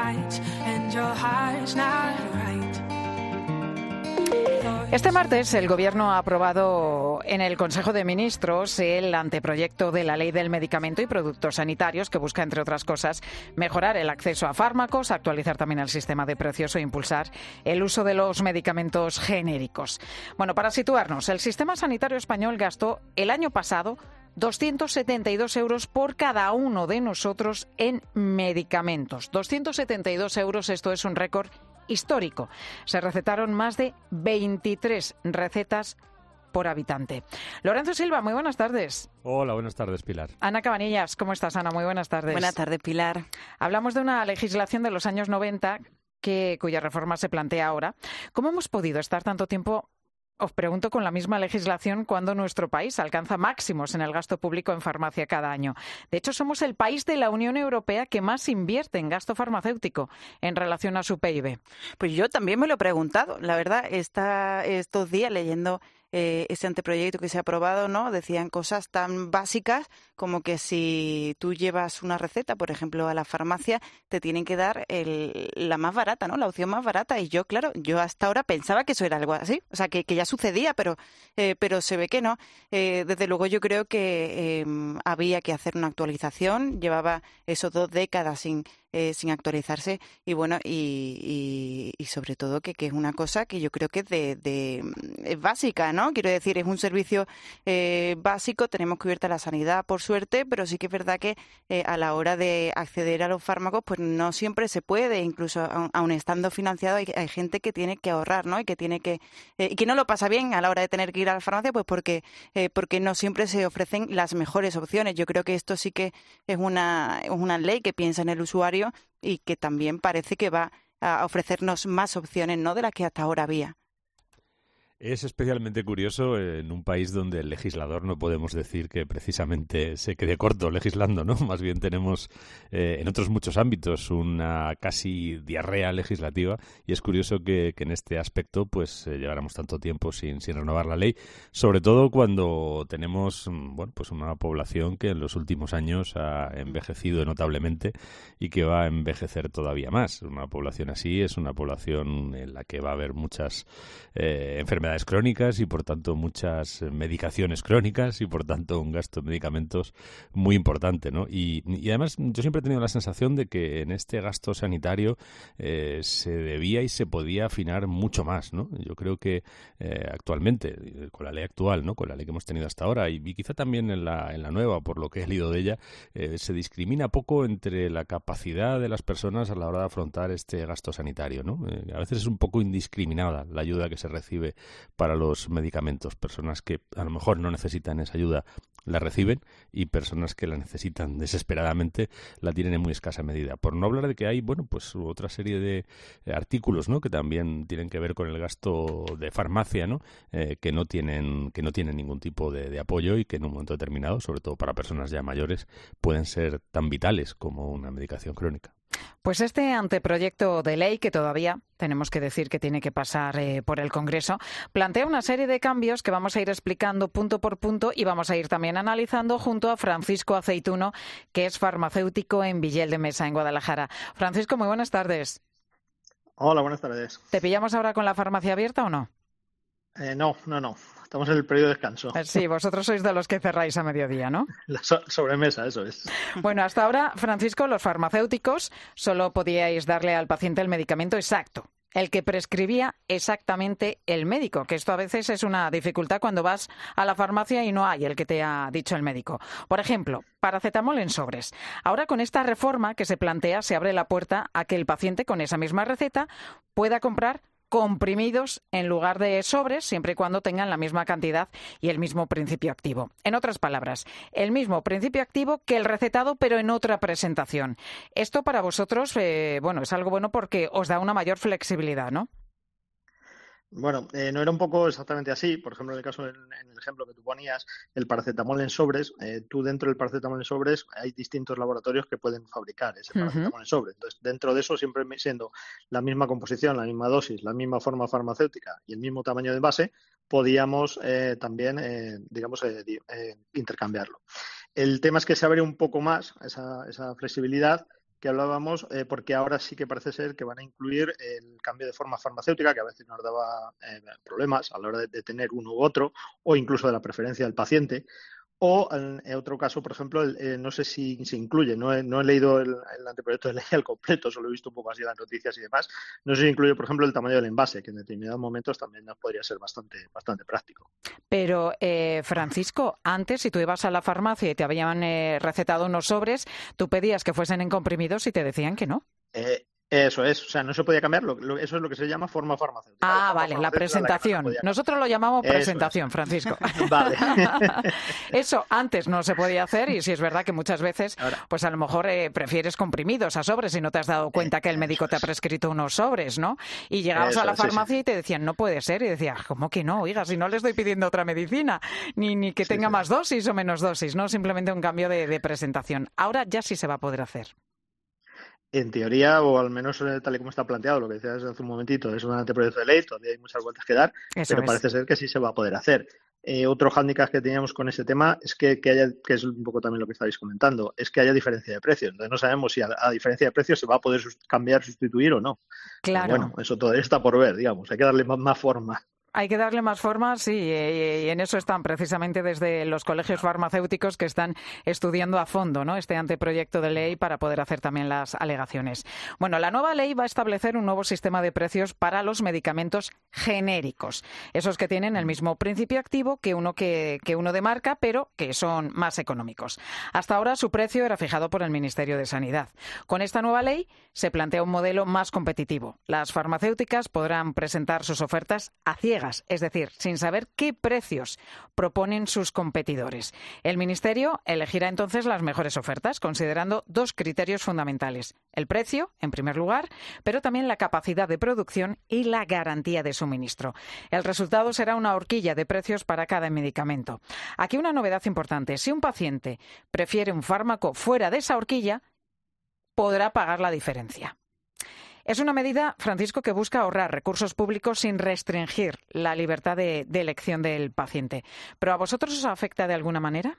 nights and your heart's not right. Este martes el Gobierno ha aprobado en el Consejo de Ministros el anteproyecto de la Ley del Medicamento y Productos Sanitarios que busca, entre otras cosas, mejorar el acceso a fármacos, actualizar también el sistema de precios e impulsar el uso de los medicamentos genéricos. Bueno, para situarnos, el sistema sanitario español gastó el año pasado 272 euros por cada uno de nosotros en medicamentos. 272 euros, esto es un récord histórico. Se recetaron más de 23 recetas por habitante. Lorenzo Silva, muy buenas tardes. Hola, buenas tardes, Pilar. Ana Cabanillas, ¿cómo estás, Ana? Muy buenas tardes. Buenas tardes, Pilar. Hablamos de una legislación de los años 90 cuya reforma se plantea ahora. ¿Cómo hemos podido estar tanto tiempo, os pregunto, con la misma legislación cuando nuestro país alcanza máximos en el gasto público en farmacia cada año? De hecho, somos el país de la Unión Europea que más invierte en gasto farmacéutico en relación a su PIB. Pues yo también me lo he preguntado. La verdad, estos días leyendo ese anteproyecto que se ha aprobado, ¿no? Decían cosas tan básicas como que si tú llevas una receta, por ejemplo, a la farmacia, te tienen que dar la más barata, ¿no? La opción más barata. Y yo, claro, yo hasta ahora pensaba que eso era algo así. O sea, que ya sucedía, pero se ve que no. Desde luego yo creo que había que hacer una actualización. Llevaba esos 2 décadas sin actualizarse y bueno, y sobre todo que es una cosa que yo creo que es básica, ¿no? Quiero decir, es un servicio básico, tenemos cubierta la sanidad, por suerte, pero sí que es verdad que a la hora de acceder a los fármacos, pues no siempre se puede, incluso aun estando financiado, hay gente que tiene que ahorrar, ¿no? Y que tiene que no lo pasa bien a la hora de tener que ir a la farmacia, pues porque no siempre se ofrecen las mejores opciones. Yo creo que esto sí que es una ley que piensa en el usuario y que también parece que va a ofrecernos más opciones, ¿no?, de las que hasta ahora había. Es especialmente curioso en un país donde el legislador no podemos decir que precisamente se quede corto legislando, ¿no? Más bien tenemos en otros muchos ámbitos una casi diarrea legislativa y es curioso que en este aspecto pues lleváramos tanto tiempo sin renovar la ley, sobre todo cuando tenemos pues una población que en los últimos años ha envejecido notablemente y que va a envejecer todavía más. Una población así es una población en la que va a haber muchas enfermedades crónicas y por tanto muchas medicaciones crónicas y por tanto un gasto de medicamentos muy importante, ¿no? Y además yo siempre he tenido la sensación de que en este gasto sanitario se debía y se podía afinar mucho más, ¿no? Yo creo que actualmente, con la ley actual, ¿no?, con la ley que hemos tenido hasta ahora y quizá también en la nueva, por lo que he leído de ella, se discrimina poco entre la capacidad de las personas a la hora de afrontar este gasto sanitario, ¿no? A veces es un poco indiscriminada la ayuda que se recibe para los medicamentos. Personas que a lo mejor no necesitan esa ayuda la reciben y personas que la necesitan desesperadamente la tienen en muy escasa medida. Por no hablar de que hay, bueno, pues otra serie de artículos, ¿no?, que también tienen que ver con el gasto de farmacia, ¿no?, que no tienen ningún tipo de apoyo y que en un momento determinado, sobre todo para personas ya mayores, pueden ser tan vitales como una medicación crónica. Pues este anteproyecto de ley, que todavía tenemos que decir que tiene que pasar por el Congreso, plantea una serie de cambios que vamos a ir explicando punto por punto y vamos a ir también analizando junto a Francisco Aceituno, que es farmacéutico en Villel de Mesa, en Guadalajara. Francisco, muy buenas tardes. Hola, buenas tardes. ¿Te pillamos ahora con la farmacia abierta o no? No. Estamos en el periodo de descanso. Sí, vosotros sois de los que cerráis a mediodía, ¿no? La sobremesa, eso es. Bueno, hasta ahora, Francisco, los farmacéuticos solo podíais darle al paciente el medicamento exacto, el que prescribía exactamente el médico, que esto a veces es una dificultad cuando vas a la farmacia y no hay el que te ha dicho el médico. Por ejemplo, paracetamol en sobres. Ahora, con esta reforma que se plantea, se abre la puerta a que el paciente con esa misma receta pueda comprar comprimidos en lugar de sobres, siempre y cuando tengan la misma cantidad y el mismo principio activo. En otras palabras, el mismo principio activo que el recetado, pero en otra presentación. Esto para vosotros, es algo bueno porque os da una mayor flexibilidad, ¿no? Bueno, no era un poco exactamente así. Por ejemplo, en el ejemplo que tú ponías, el paracetamol en sobres, tú dentro del paracetamol en sobres hay distintos laboratorios que pueden fabricar ese paracetamol en sobre. Entonces, dentro de eso, siempre siendo la misma composición, la misma dosis, la misma forma farmacéutica y el mismo tamaño de envase, podíamos también, intercambiarlo. El tema es que se abre un poco más esa flexibilidad, que hablábamos, porque ahora sí que parece ser que van a incluir el cambio de forma farmacéutica, que a veces nos daba problemas a la hora de tener uno u otro, o incluso de la preferencia del paciente. O en otro caso, por ejemplo, no sé si se incluye, no he leído el anteproyecto de ley al completo, solo he visto un poco así las noticias y demás. No sé si incluye, por ejemplo, el tamaño del envase, que en determinados momentos también nos podría ser bastante práctico. Pero, Francisco, antes, si tú ibas a la farmacia y te habían recetado unos sobres, tú pedías que fuesen en comprimidos y te decían que no. Eso es, o sea, no se podía cambiar, eso es lo que se llama forma farmacéutica. Ah, vale, la presentación. Nosotros lo llamamos presentación, Francisco. Vale. Eso antes no se podía hacer y sí es verdad que muchas veces, pues a lo mejor prefieres comprimidos a sobres y no te has dado cuenta que el médico te ha prescrito unos sobres, ¿no? Y llegabas a la farmacia y te decían, no puede ser, y decías, ¿cómo que no? Oiga, si no le estoy pidiendo otra medicina, ni que tenga más dosis o menos dosis, ¿no? Simplemente un cambio de presentación. Ahora ya sí se va a poder hacer. En teoría, o al menos tal y como está planteado, lo que decías hace un momentito, es un anteproyecto de ley, todavía hay muchas vueltas que dar, pero parece ser que sí se va a poder hacer. Otro hándicap que teníamos con ese tema es que es un poco también lo que estáis comentando, es que haya diferencia de precio. Entonces no sabemos si a diferencia de precio se va a poder cambiar, sustituir o no. Claro. Pero bueno, eso todavía está por ver, digamos, hay que darle más forma. Hay que darle más forma, sí, y en eso están precisamente desde los colegios farmacéuticos que están estudiando a fondo, ¿no?, este anteproyecto de ley para poder hacer también las alegaciones. Bueno, la nueva ley va a establecer un nuevo sistema de precios para los medicamentos genéricos, esos que tienen el mismo principio activo que uno de marca, pero que son más económicos. Hasta ahora su precio era fijado por el Ministerio de Sanidad. Con esta nueva ley se plantea un modelo más competitivo. Las farmacéuticas podrán presentar sus ofertas a ciegas, es decir, sin saber qué precios proponen sus competidores. El Ministerio elegirá entonces las mejores ofertas, considerando dos criterios fundamentales: el precio, en primer lugar, pero también la capacidad de producción y la garantía de suministro. El resultado será una horquilla de precios para cada medicamento. Aquí una novedad importante: si un paciente prefiere un fármaco fuera de esa horquilla, podrá pagar la diferencia. Es una medida, Francisco, que busca ahorrar recursos públicos sin restringir la libertad de elección del paciente. ¿Pero a vosotros os afecta de alguna manera?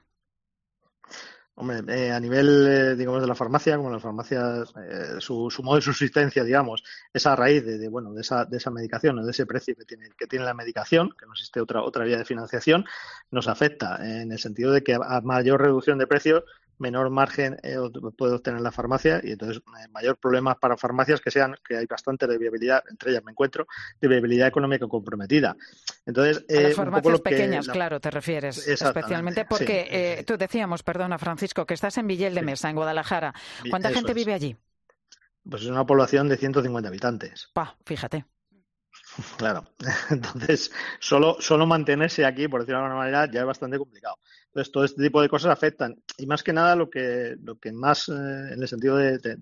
Hombre, a nivel, digamos, de la farmacia, como las farmacias, su modo de subsistencia, digamos, es a raíz de esa medicación, o de ese precio que tiene la medicación, que no existe otra vía de financiación, nos afecta en el sentido de que a mayor reducción de precio, menor margen puede obtener la farmacia, y entonces mayor problema para farmacias que hay bastante de viabilidad, entre ellas me encuentro, de viabilidad económica comprometida. Entonces, a las farmacias pequeñas, claro, te refieres, especialmente porque tú decíamos, perdona Francisco, que estás en Villel de Mesa, en Guadalajara. ¿Cuánta gente vive allí? Pues es una población de 150 habitantes. Fíjate. Claro, entonces solo mantenerse aquí, por decirlo de alguna manera, ya es bastante complicado. Entonces todo este tipo de cosas afectan, y más que nada lo que más en el sentido de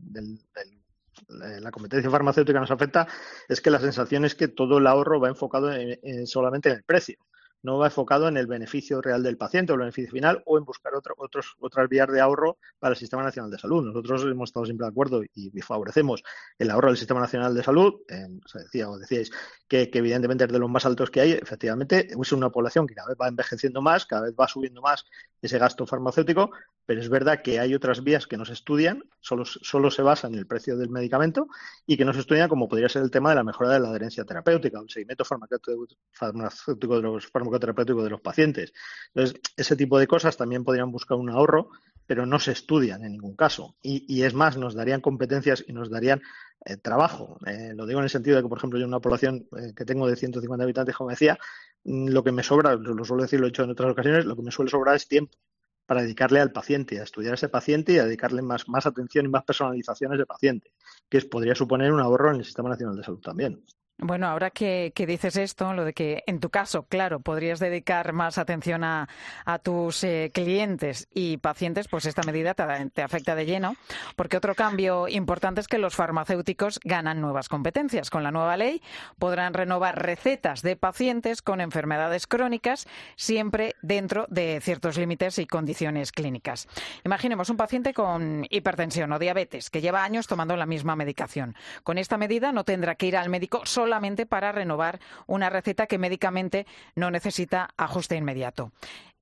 la competencia farmacéutica nos afecta es que la sensación es que todo el ahorro va enfocado solamente en el precio. No va enfocado en el beneficio real del paciente o el beneficio final, o en buscar otras vías de ahorro para el Sistema Nacional de Salud. Nosotros hemos estado siempre de acuerdo y favorecemos el ahorro del Sistema Nacional de Salud. Decíais que evidentemente es de los más altos que hay. Efectivamente, es una población que cada vez va envejeciendo más, cada vez va subiendo más ese gasto farmacéutico, pero es verdad que hay otras vías que no se estudian, solo se basan en el precio del medicamento, y que no se estudian, como podría ser el tema de la mejora de la adherencia terapéutica, el seguimiento farmacéutico de los farmacoterapéutico de los pacientes. Entonces, ese tipo de cosas también podrían buscar un ahorro, pero no se estudian en ningún caso. Y es más, nos darían competencias y nos darían trabajo. Lo digo en el sentido de que, por ejemplo, yo en una población que tengo de 150 habitantes, como decía, lo que me sobra, lo suelo decir, lo he hecho en otras ocasiones, lo que me suele sobrar es tiempo para dedicarle al paciente, a estudiar a ese paciente y a dedicarle más atención y más personalización a ese paciente, que podría suponer un ahorro en el Sistema Nacional de Salud también. Bueno, ahora que dices esto, lo de que en tu caso, claro, podrías dedicar más atención a tus clientes y pacientes, pues esta medida te afecta de lleno, porque otro cambio importante es que los farmacéuticos ganan nuevas competencias. Con la nueva ley podrán renovar recetas de pacientes con enfermedades crónicas, siempre dentro de ciertos límites y condiciones clínicas. Imaginemos un paciente con hipertensión o diabetes que lleva años tomando la misma medicación. Con esta medida no tendrá que ir al médico solamente para renovar una receta que médicamente no necesita ajuste inmediato.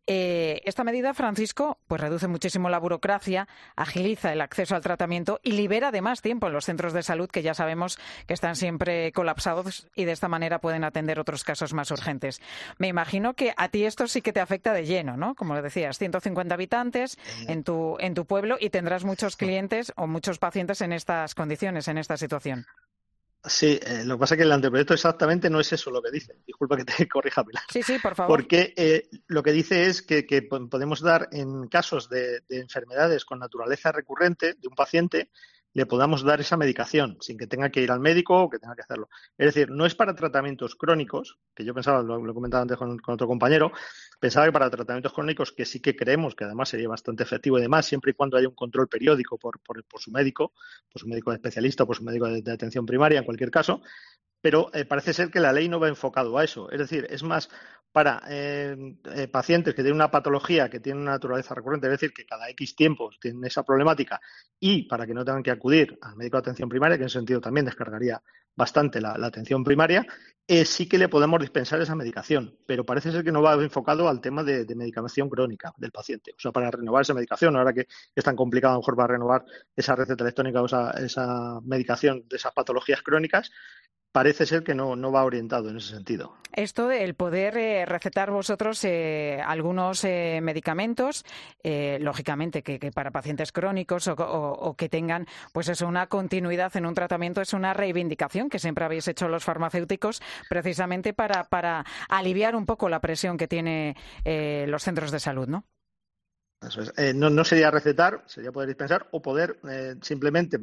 Esta medida, Francisco, pues reduce muchísimo la burocracia, agiliza el acceso al tratamiento y libera además tiempo en los centros de salud, que ya sabemos que están siempre colapsados y de esta manera pueden atender otros casos más urgentes. Me imagino que a ti esto sí que te afecta de lleno, ¿no? Como decías, 150 habitantes en tu pueblo y tendrás muchos clientes o muchos pacientes en estas condiciones, en esta situación. Sí, lo que pasa es que el anteproyecto exactamente no es eso lo que dice. Disculpa que te corrija, Pilar. Sí, por favor. Porque lo que dice es que podemos dar en casos de enfermedades con naturaleza recurrente de un paciente, le podamos dar esa medicación sin que tenga que ir al médico o que tenga que hacerlo. Es decir, no es para tratamientos crónicos, que yo pensaba, lo comentaba antes con otro compañero, pensaba que para tratamientos crónicos, que sí que creemos que además sería bastante efectivo y demás, siempre y cuando haya un control periódico por su médico especialista o por su médico de atención primaria, en cualquier caso, pero parece ser que la ley no va enfocado a eso. Es decir, es más para pacientes que tienen una patología que tiene una naturaleza recurrente, es decir, que cada X tiempos tienen esa problemática, y para que no tengan que acudir al médico de atención primaria, que en ese sentido también descargaría bastante la atención primaria, sí que le podemos dispensar esa medicación, pero parece ser que no va enfocado al tema de medicación crónica del paciente. O sea, para renovar esa medicación, ahora que es tan complicado a lo mejor para renovar esa receta electrónica o esa medicación de esas patologías crónicas, parece ser que no va orientado en ese sentido. Esto del poder recetar vosotros algunos medicamentos, lógicamente que para pacientes crónicos o que tengan pues eso, una continuidad en un tratamiento, es una reivindicación que siempre habéis hecho los farmacéuticos precisamente para aliviar un poco la presión que tiene los centros de salud, ¿no? Eso es. No sería recetar, sería poder dispensar o poder simplemente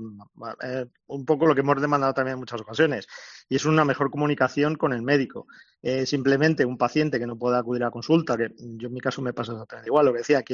un poco lo que hemos demandado también en muchas ocasiones, y es una mejor comunicación con el médico. Simplemente un paciente que no pueda acudir a consulta, que yo en mi caso me pasa exactamente igual, lo que decía, que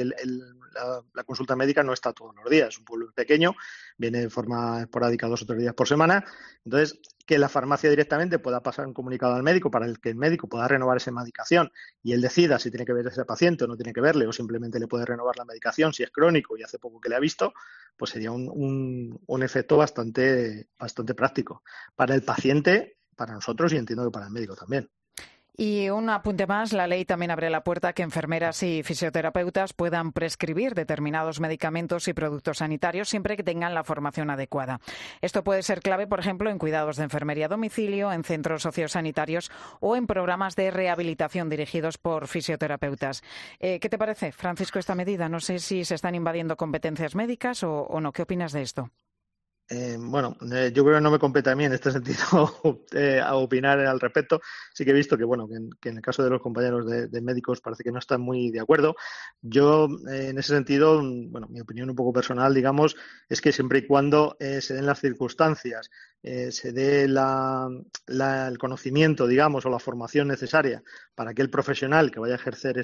la consulta médica no está todos los días, es un pueblo pequeño, viene de forma esporádica 2 o 3 días por semana, entonces que la farmacia directamente pueda pasar un comunicado al médico para que el médico pueda renovar esa medicación y él decida si tiene que ver a ese paciente o no tiene que verle, o simplemente le puede renovar la medicación si es crónico y hace poco que le ha visto, pues sería un efecto bastante práctico para el paciente, para nosotros y entiendo que para el médico también. Y un apunte más, la ley también abre la puerta a que enfermeras y fisioterapeutas puedan prescribir determinados medicamentos y productos sanitarios siempre que tengan la formación adecuada. Esto puede ser clave, por ejemplo, en cuidados de enfermería a domicilio, en centros sociosanitarios o en programas de rehabilitación dirigidos por fisioterapeutas. ¿Qué te parece, Francisco, esta medida? No sé si se están invadiendo competencias médicas o no. ¿Qué opinas de esto? Yo creo que no me compete a mí en este sentido a opinar al respecto. Sí que he visto que en el caso de los compañeros de médicos parece que no están muy de acuerdo. Yo, en ese sentido, mi opinión un poco personal, digamos, es que siempre y cuando se den las circunstancias, se dé el conocimiento, digamos, o la formación necesaria para que el profesional que vaya a ejercer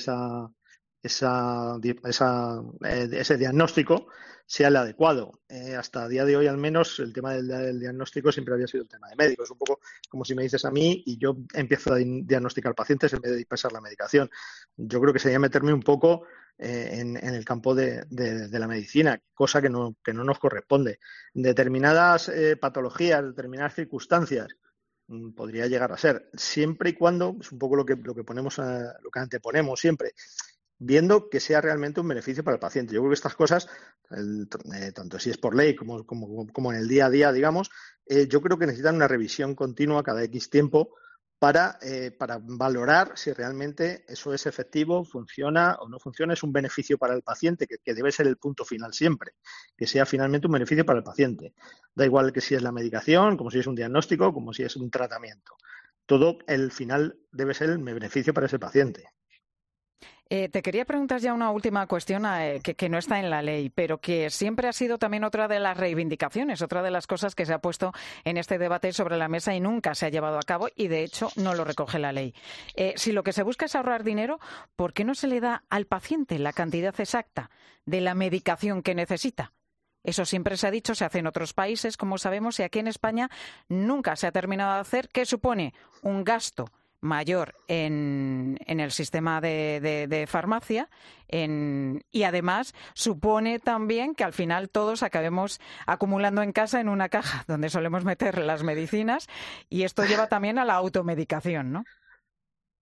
ese diagnóstico sea el adecuado. Hasta el día de hoy, al menos, el tema del diagnóstico siempre había sido el tema de médico. Es un poco como si me dices a mí y yo empiezo a diagnosticar pacientes en vez de dispensar la medicación. Yo creo que sería meterme un poco en el campo de la medicina, cosa que no nos corresponde. Determinadas patologías, determinadas circunstancias, podría llegar a ser, siempre y cuando, es un poco lo que ponemos, lo que anteponemos siempre, viendo que sea realmente un beneficio para el paciente. Yo creo que estas cosas, tanto si es por ley como en el día a día, digamos, yo creo que necesitan una revisión continua cada X tiempo para valorar si realmente eso es efectivo, funciona o no funciona, es un beneficio para el paciente, que debe ser el punto final siempre, que sea finalmente un beneficio para el paciente. Da igual que si es la medicación, como si es un diagnóstico, como si es un tratamiento. Todo, el final debe ser el beneficio para ese paciente. Te quería preguntar ya una última cuestión que no está en la ley, pero que siempre ha sido también otra de las reivindicaciones, otra de las cosas que se ha puesto en este debate sobre la mesa y nunca se ha llevado a cabo y, de hecho, no lo recoge la ley. Si lo que se busca es ahorrar dinero, ¿por qué no se le da al paciente la cantidad exacta de la medicación que necesita? Eso siempre se ha dicho, se hace en otros países, como sabemos, y aquí en España nunca se ha terminado de hacer, que supone un gasto mayor en el sistema de farmacia y además supone también que al final todos acabemos acumulando en casa en una caja donde solemos meter las medicinas y esto lleva también a la automedicación, ¿no?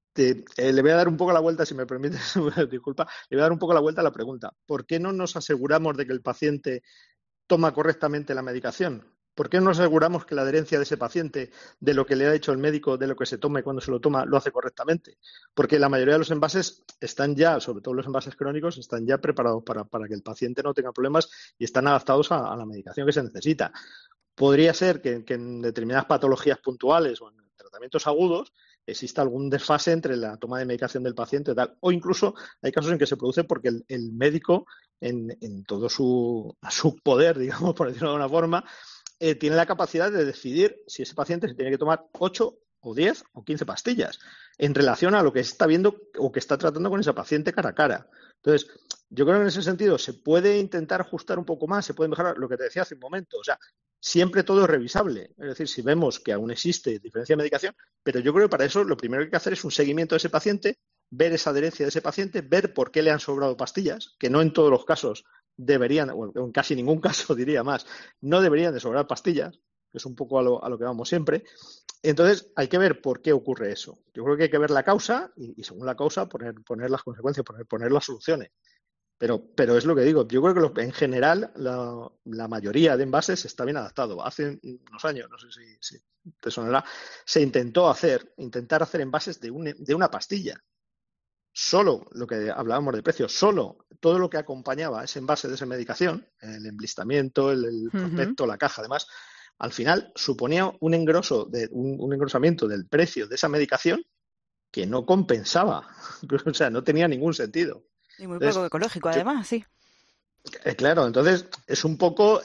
Le voy a dar un poco la vuelta, si me permites, disculpa, le voy a dar un poco la vuelta a la pregunta. ¿Por qué no nos aseguramos de que el paciente toma correctamente la medicación? ¿Por qué no nos aseguramos que la adherencia de ese paciente, de lo que le ha dicho el médico, de lo que se toma y cuando se lo toma, lo hace correctamente? Porque la mayoría de los envases están ya, sobre todo los envases crónicos, están ya preparados para que el paciente no tenga problemas y están adaptados a la medicación que se necesita. Podría ser que en determinadas patologías puntuales o en tratamientos agudos exista algún desfase entre la toma de medicación del paciente y tal. O incluso hay casos en que se produce porque el médico, en todo su poder, digamos, por decirlo de alguna forma, tiene la capacidad de decidir si ese paciente se tiene que tomar 8 o 10 o 15 pastillas en relación a lo que está viendo o que está tratando con ese paciente cara a cara. Entonces, yo creo que en ese sentido se puede intentar ajustar un poco más, se puede mejorar lo que te decía hace un momento. O sea, siempre todo es revisable. Es decir, si vemos que aún existe diferencia de medicación, pero yo creo que para eso lo primero que hay que hacer es un seguimiento de ese paciente, ver esa adherencia de ese paciente, ver por qué le han sobrado pastillas, que no en todos los casos deberían, o en casi ningún caso diría más, no deberían de sobrar pastillas, que es un poco a lo que vamos siempre. Entonces, hay que ver por qué ocurre eso. Yo creo que hay que ver la causa y según la causa poner las consecuencias, poner las soluciones. Pero es lo que digo. Yo creo que en general la mayoría de envases está bien adaptado. Hace unos años, no sé si te sonará, se intentar hacer envases de una pastilla. Solo lo que hablábamos de precio, solo todo lo que acompañaba ese envase de esa medicación, el emblistamiento, el prospecto, la caja, además, al final suponía un engrosamiento del precio de esa medicación que no compensaba. O sea, no tenía ningún sentido. Y muy poco ecológico, además, sí. Claro, entonces es un poco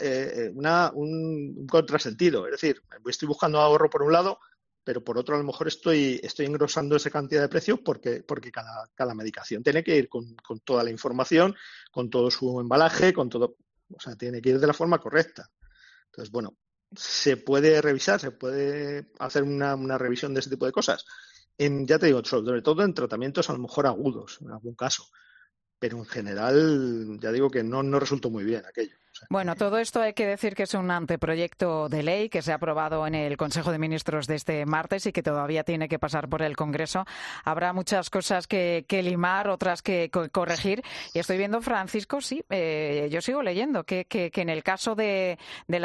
un contrasentido. Es decir, estoy buscando ahorro por un lado, pero por otro a lo mejor estoy engrosando esa cantidad de precios porque cada medicación tiene que ir con toda la información, con todo su embalaje, con todo, o sea, tiene que ir de la forma correcta. Entonces, bueno, se puede revisar, se puede hacer una revisión de ese tipo de cosas. Ya te digo, sobre todo en tratamientos a lo mejor agudos, en algún caso. Pero en general, ya digo que no resultó muy bien aquello. O sea, bueno, todo esto hay que decir que es un anteproyecto de ley que se ha aprobado en el Consejo de Ministros de este martes y que todavía tiene que pasar por el Congreso. Habrá muchas cosas que limar, otras que corregir. Y estoy viendo, Francisco, sí, yo sigo leyendo que en el caso de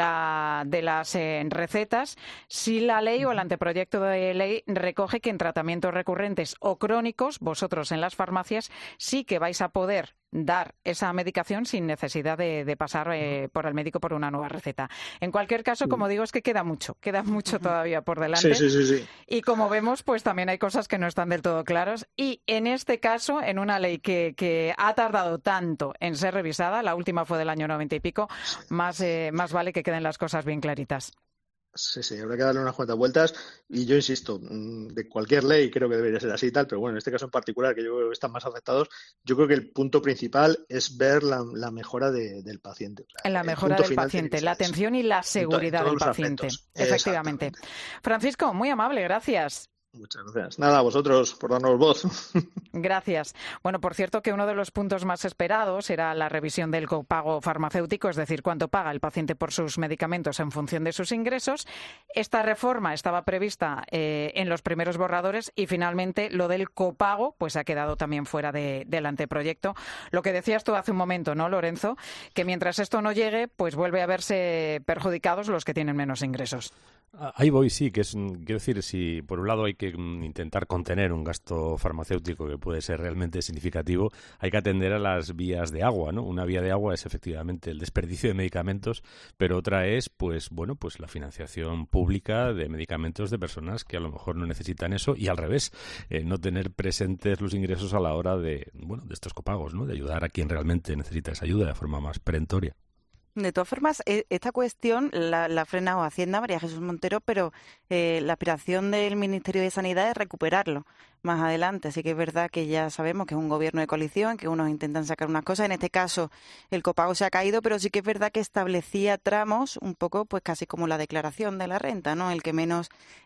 las recetas, sí la ley o el anteproyecto de ley recoge que en tratamientos recurrentes o crónicos, vosotros en las farmacias sí que vais a poder dar esa medicación sin necesidad de pasar por el médico por una nueva receta. En cualquier caso, como digo, es que queda mucho todavía por delante. Sí. Y como vemos, pues también hay cosas que no están del todo claras. Y en este caso, en una ley que ha tardado tanto en ser revisada, la última fue del año 90 y pico, más vale que queden las cosas bien claritas. Sí, habrá que darle unas cuantas vueltas y yo insisto, de cualquier ley creo que debería ser así y tal, pero bueno, en este caso en particular, que yo creo que están más afectados, yo creo que el punto principal es ver la mejora del paciente. O sea, la mejora del paciente, la atención y la seguridad del paciente. Efectivamente. Francisco, muy amable, gracias. Muchas gracias. Nada, a vosotros por darnos voz. Gracias. Bueno, por cierto que uno de los puntos más esperados era la revisión del copago farmacéutico, es decir, cuánto paga el paciente por sus medicamentos en función de sus ingresos. Esta reforma estaba prevista en los primeros borradores y finalmente lo del copago pues ha quedado también fuera del anteproyecto. Lo que decías tú hace un momento, ¿no, Lorenzo? Que mientras esto no llegue, pues vuelve a verse perjudicados los que tienen menos ingresos. Ahí voy, sí, quiero decir, si por un lado hay que intentar contener un gasto farmacéutico que puede ser realmente significativo, hay que atender a las vías de agua, ¿no? Una vía de agua es efectivamente el desperdicio de medicamentos, pero otra es, pues la financiación pública de medicamentos de personas que a lo mejor no necesitan eso y al revés, no tener presentes los ingresos a la hora de estos copagos, ¿no? De ayudar a quien realmente necesita esa ayuda de forma más perentoria. De todas formas, esta cuestión la ha frenado Hacienda, María Jesús Montero, pero la aspiración del Ministerio de Sanidad es recuperarlo más adelante. Así que es verdad que ya sabemos que es un gobierno de coalición, que unos intentan sacar unas cosas. En este caso, el copago se ha caído, pero sí que es verdad que establecía tramos un poco, pues casi como la declaración de la renta, ¿no? El que menos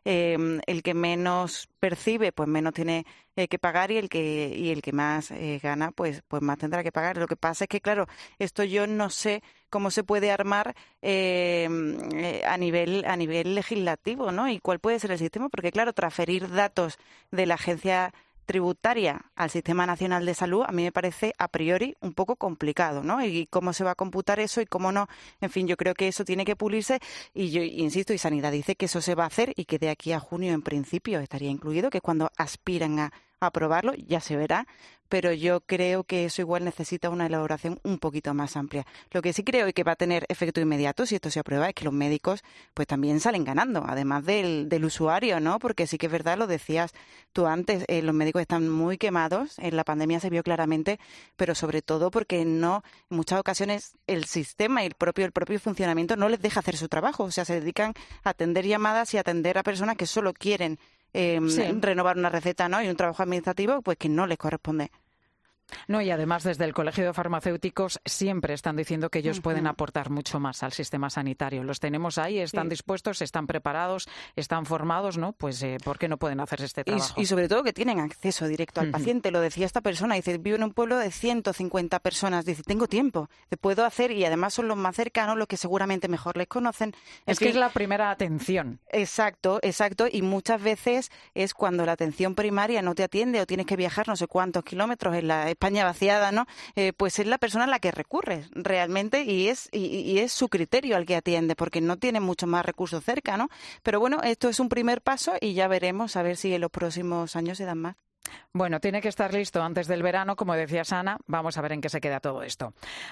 percibe, pues menos tiene que pagar y el que más gana, pues más tendrá que pagar. Lo que pasa es que, claro, esto yo no sé cómo se puede armar a nivel legislativo, ¿no? Y cuál puede ser el sistema, porque claro, transferir datos de la Agencia tributaria al Sistema Nacional de Salud, a mí me parece a priori un poco complicado, ¿no? Y cómo se va a computar eso y cómo no. En fin, yo creo que eso tiene que pulirse y yo insisto, y Sanidad dice que eso se va a hacer y que de aquí a junio en principio estaría incluido, que es cuando aspiran a aprobarlo, ya se verá, pero yo creo que eso igual necesita una elaboración un poquito más amplia. Lo que sí creo y que va a tener efecto inmediato, si esto se aprueba, es que los médicos pues también salen ganando, además del usuario, ¿no? Porque sí que es verdad, lo decías tú antes, los médicos están muy quemados, en la pandemia se vio claramente, pero sobre todo porque no, en muchas ocasiones el sistema y el propio funcionamiento no les deja hacer su trabajo, o sea, se dedican a atender llamadas y a atender a personas que solo quieren renovar una receta, ¿no? Y un trabajo administrativo pues que no les corresponde. No, y además desde el Colegio de Farmacéuticos siempre están diciendo que ellos pueden aportar mucho más al sistema sanitario. Los tenemos ahí, están dispuestos, están preparados, están formados, ¿no? Pues ¿por qué no pueden hacer este trabajo? Y sobre todo que tienen acceso directo al paciente. Lo decía esta persona, dice, vivo en un pueblo de 150 personas, dice, tengo tiempo, te puedo hacer, y además son los más cercanos, los que seguramente mejor les conocen. Es que es la primera atención. Exacto, y muchas veces es cuando la atención primaria no te atiende o tienes que viajar no sé cuántos kilómetros en la España vaciada, ¿no? Pues es la persona a la que recurres realmente y es su criterio al que atiende, porque no tiene mucho más recursos cerca, ¿no? Pero bueno, esto es un primer paso y ya veremos a ver si en los próximos años se dan más. Bueno, tiene que estar listo antes del verano, como decía Sana. Vamos a ver en qué se queda todo esto.